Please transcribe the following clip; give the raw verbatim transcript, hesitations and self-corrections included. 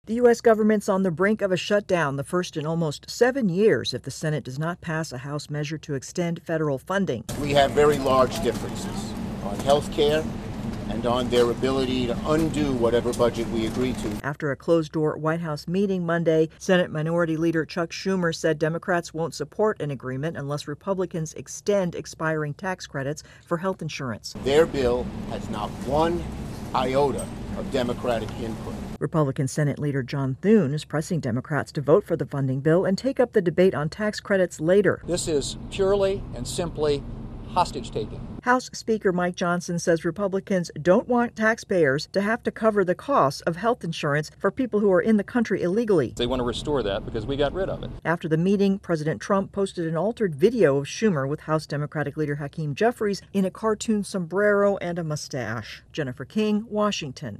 The U S government's on the brink of a shutdown, the first in almost seven years, if the Senate does not pass a House measure to extend federal funding. We have very large differences on health care and on their ability to undo whatever budget we agree to. After a closed-door White House meeting Monday, Senate Minority Leader Chuck Schumer said Democrats won't support an agreement unless Republicans extend expiring tax credits for health insurance. Their bill has not one iota of Democratic input. Republican Senate Leader John Thune is pressing Democrats to vote for the funding bill and take up the debate on tax credits later. This is purely and simply hostage-taking. House Speaker Mike Johnson says Republicans don't want taxpayers to have to cover the costs of health insurance for people who are in the country illegally. They want to restore that because we got rid of it. After the meeting, President Trump posted an altered video of Schumer with House Democratic leader Hakeem Jeffries in a cartoon sombrero and a mustache. Jennifer King, Washington.